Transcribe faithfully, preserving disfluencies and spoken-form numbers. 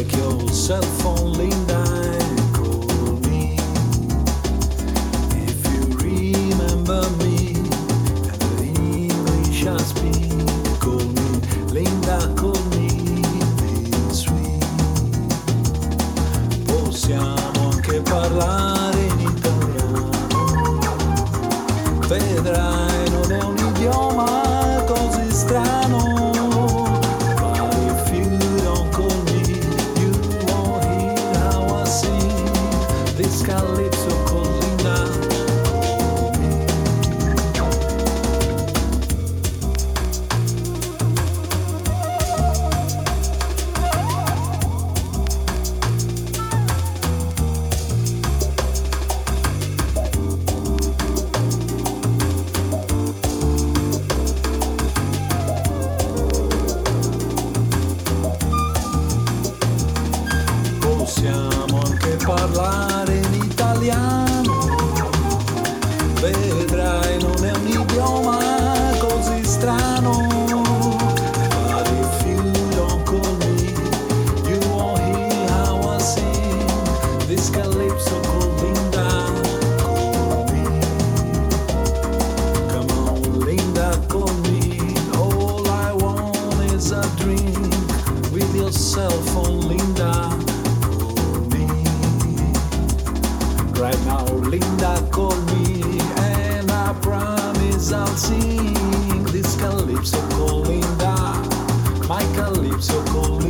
Take your cell phone, Linda, and call me. If you remember me and the English I speak, call me, Linda, call me, be sweet. Possiamo anche parlare in italiano, vedrai non è un idioma così strano. Calypso con Linda. Possiamo anche parlare in italiano, vedrai non è un idioma così strano. But if you don't call me, you won't hear how I sing this calypso called Linda. Call me, come on Linda, call me. All I want is a drink with your cell phone, Linda. Right now, Linda, call me, and I promise I'll sing this calypso called Linda, my calypso called Linda.